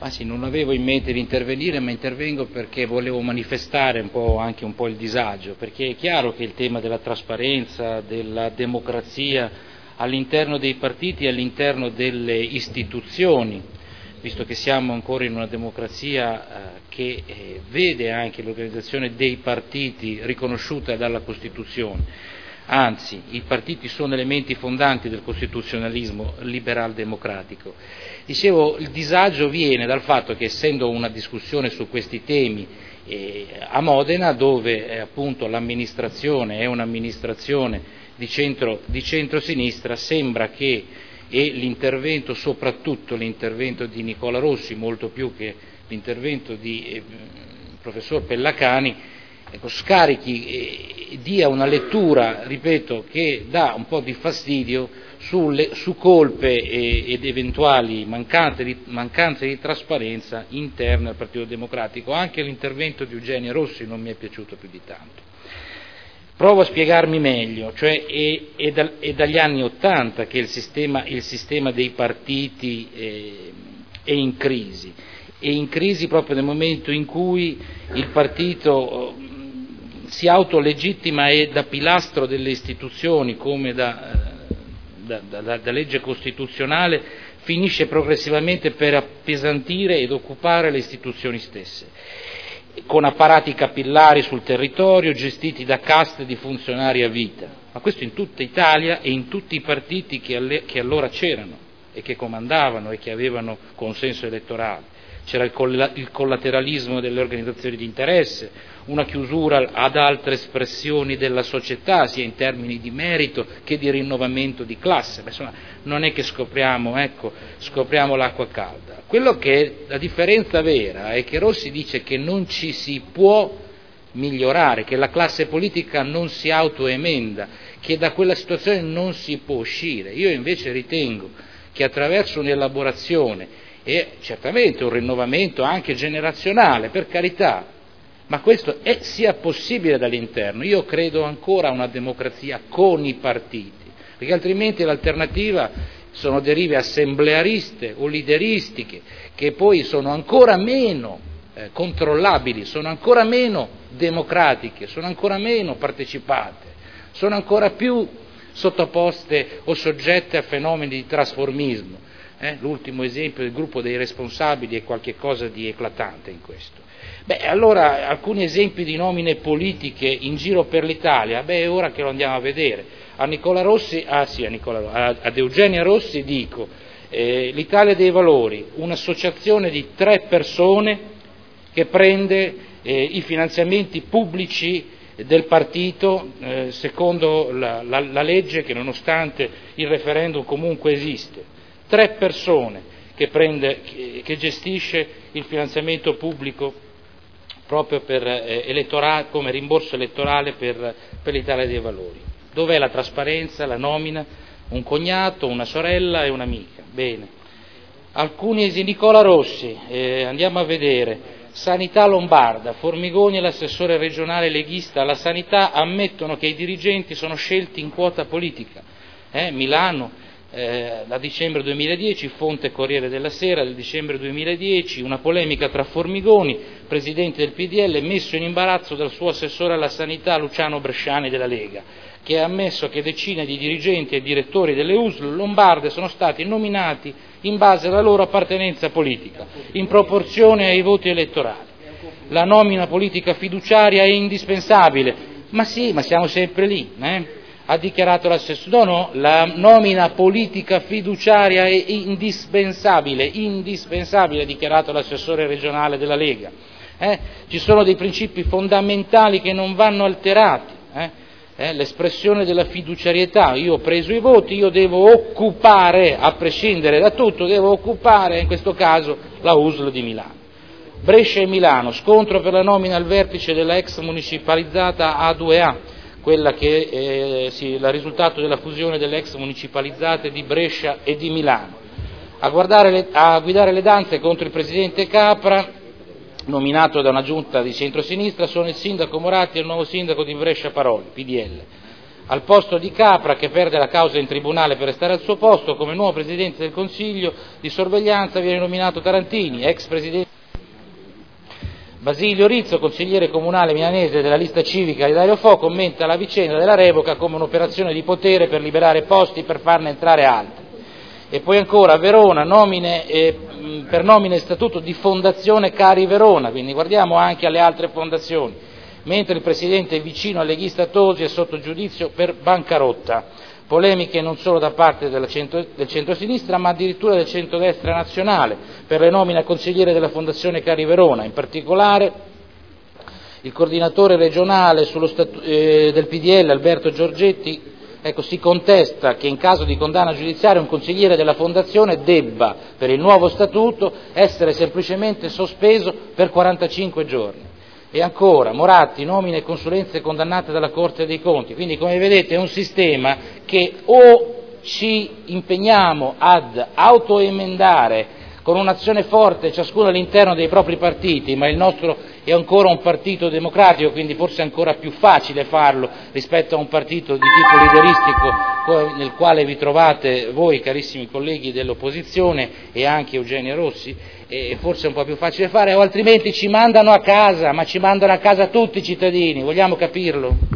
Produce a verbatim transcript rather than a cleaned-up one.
Ma sì, non avevo in mente di intervenire, ma intervengo perché volevo manifestare un po' anche un po' il disagio, perché è chiaro che il tema della trasparenza, della democrazia all'interno dei partiti e all'interno delle istituzioni, visto che siamo ancora in una democrazia eh, che eh, vede anche l'organizzazione dei partiti riconosciuta dalla Costituzione. Anzi, i partiti sono elementi fondanti del costituzionalismo liberal-democratico. Dicevo, il disagio viene dal fatto che, essendo una discussione su questi temi eh, a Modena, dove eh, appunto l'amministrazione è un'amministrazione di centro, di centrosinistra, sembra che e l'intervento, soprattutto l'intervento di Nicola Rossi, molto più che l'intervento di eh, professor Pellacani, ecco, scarichi e dia una lettura, ripeto, che dà un po' di fastidio sulle, su colpe e, ed eventuali mancanze di, mancanze di trasparenza interne al Partito Democratico. Anche l'intervento di Eugenio Rossi non mi è piaciuto più di tanto. Provo a spiegarmi meglio, cioè è, è, da, è dagli anni Ottanta che il sistema, il sistema dei partiti eh, è in crisi, è in crisi proprio nel momento in cui il partito si autolegittima e da pilastro delle istituzioni, come da, da, da, da legge costituzionale, finisce progressivamente per appesantire ed occupare le istituzioni stesse, con apparati capillari sul territorio gestiti da caste di funzionari a vita, ma questo in tutta Italia e in tutti i partiti che, alle, che allora c'erano e che comandavano e che avevano consenso elettorale. C'era il, coll- il collateralismo delle organizzazioni di interesse, una chiusura ad altre espressioni della società, sia in termini di merito che di rinnovamento di classe. Beh, insomma, non è che scopriamo, ecco, scopriamo l'acqua calda. Quello che è la differenza vera è che Rossi dice che non ci si può migliorare, che la classe politica non si autoemenda, che da quella situazione non si può uscire. Io invece ritengo che attraverso un'elaborazione e certamente un rinnovamento anche generazionale, per carità, ma questo è, sia possibile dall'interno. Io credo ancora a una democrazia con i partiti, perché altrimenti l'alternativa sono derive assembleariste o lideristiche, che poi sono ancora meno eh, controllabili, sono ancora meno democratiche, sono ancora meno partecipate, sono ancora più sottoposte o soggette a fenomeni di trasformismo. Eh, l'ultimo esempio del gruppo dei responsabili è qualcosa di eclatante in questo. Beh, allora alcuni esempi di nomine politiche in giro per l'Italia, beh, è ora che lo andiamo a vedere. A Nicola Rossi, ah sì, a Nicola, a, ad Eugenia Rossi dico, eh, l'Italia dei Valori, un'associazione di tre persone che prende eh, i finanziamenti pubblici del partito eh, secondo la, la, la legge che nonostante il referendum comunque esiste. Tre persone che, prende, che, che gestisce il finanziamento pubblico proprio per, eh, elettorale, come rimborso elettorale per, per l'Italia dei Valori. Dov'è la trasparenza, la nomina? Un cognato, una sorella e un'amica. Bene. Alcuni esempio, Nicola Rossi, eh, andiamo a vedere. Sanità Lombarda, Formigoni e l'assessore regionale leghista alla sanità ammettono che i dirigenti sono scelti in quota politica. Eh, Milano, Eh, da dicembre duemiladieci, fonte Corriere della Sera del dicembre duemiladieci, una polemica tra Formigoni, presidente del P D L, messo in imbarazzo dal suo assessore alla sanità Luciano Bresciani della Lega, che ha ammesso che decine di dirigenti e direttori delle U S L lombarde sono stati nominati in base alla loro appartenenza politica, in proporzione ai voti elettorali. La nomina politica fiduciaria è indispensabile, ma sì, ma siamo sempre lì, eh? Ha dichiarato l'assessore, no, no, la nomina politica fiduciaria è indispensabile, indispensabile, ha dichiarato l'assessore regionale della Lega. Eh? Ci sono dei principi fondamentali che non vanno alterati, eh? Eh? L'espressione della fiduciarietà, io ho preso i voti, io devo occupare, a prescindere da tutto, devo occupare, in questo caso, la U S L di Milano. Brescia e Milano, scontro per la nomina al vertice della ex municipalizzata A due A, quella che è eh, sì, il risultato della fusione delle ex municipalizzate di Brescia e di Milano. A, guardare le, a guidare le danze contro il presidente Capra, nominato da una giunta di centrosinistra, sono il sindaco Moratti e il nuovo sindaco di Brescia Paroli, P D L. al posto di Capra, che perde la causa in tribunale per restare al suo posto. Come nuovo Presidente del Consiglio di sorveglianza viene nominato Tarantini, ex Presidente. Basilio Rizzo, consigliere comunale milanese della lista civica di Dario Fo, commenta la vicenda della revoca come un'operazione di potere per liberare posti per farne entrare altri. E poi ancora Verona, nomine, eh, per nomine e statuto di Fondazione Cari Verona, quindi guardiamo anche alle altre fondazioni, mentre il Presidente vicino al leghista Tosi è sotto giudizio per bancarotta. Polemiche non solo da parte della centro, del centro-sinistra, ma addirittura del centrodestra nazionale, per le nomine a consigliere della Fondazione Cari Verona. In particolare il coordinatore regionale sullo statu, eh, del P D L, Alberto Giorgetti, ecco, si contesta che in caso di condanna giudiziaria un consigliere della Fondazione debba, per il nuovo statuto, essere semplicemente sospeso per quarantacinque giorni. E ancora, Moratti, nomine e consulenze condannate dalla Corte dei Conti. Quindi, come vedete, è un sistema che o ci impegniamo ad autoemendare con un'azione forte ciascuno all'interno dei propri partiti, ma il nostro è ancora un partito democratico, quindi forse è ancora più facile farlo rispetto a un partito di tipo lideristico nel quale vi trovate voi, carissimi colleghi dell'opposizione, e anche Eugenio Rossi, e forse è un po' più facile fare, o altrimenti ci mandano a casa, ma ci mandano a casa tutti i cittadini, vogliamo capirlo?